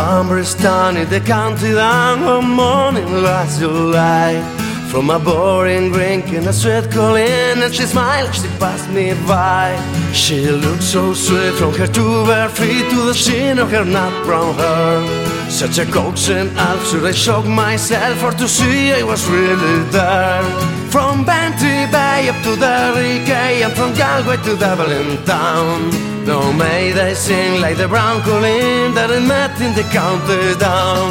summer is done in the country down one morning last July. From a boring drink and a sweat calling, and she smiled as she passed me by. She looked so sweet from her two bare feet to the sheen of her nut brown hair. Such a coaxing elf, should I shock myself for to see I was really there. From Bantry Bay up to Derry Quay, and from Galway to Dublin town. No, may they sing like the brown Colleen that I met in the county down.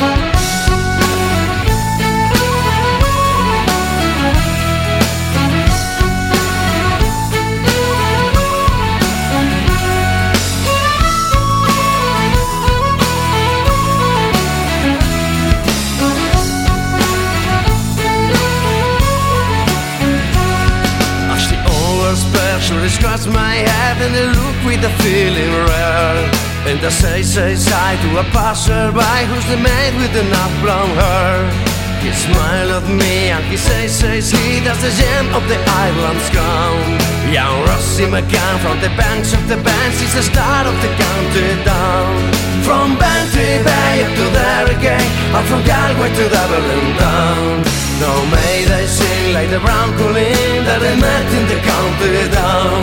She scratched my head and they looked with a feeling rare. And I say to a passerby who's the maid with the nut brown hair. He smiled at me and he says he, that's the gem of the island's gone. Young Rossie McCann from the banks of the Banks is the star of the county down. From Bantry Bay up to Derry Quay, and from Galway to Dublin town. No, may they sing like the brown Colleen that I met in the county down.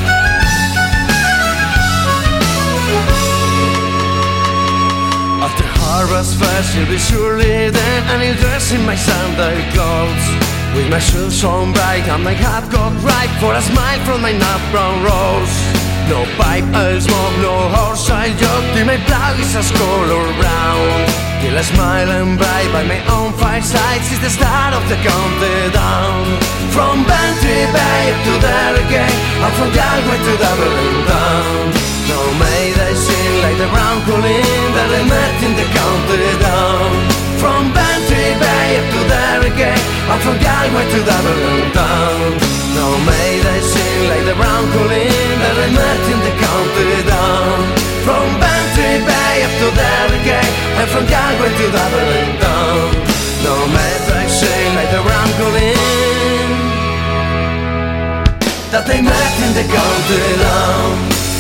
After harvest fest, you'll be surely there, and you'll dress in my Sunday clothes. With my shoes on bright and my hat got right for a smile from my nut brown rose. No pipe, I'll smoke, no horse, I'll jog till my blouse is a color brown. Till I smile and bright by my own fireside, since the start of the county down. From Bantry Bay up to Derry Quay, and from Galway to Dublin town. No, may they sing like the brown Colleen that I met in the county down. From Bantry Bay up to Derry Quay, and from Galway to Dublin town. No, may they sing like the brown Colleen that I met in the county down. From Bantry Bay up to Derry Quay, and from Galway to Dublin town. No, may they sing like the brown Colleen that they met in the county down.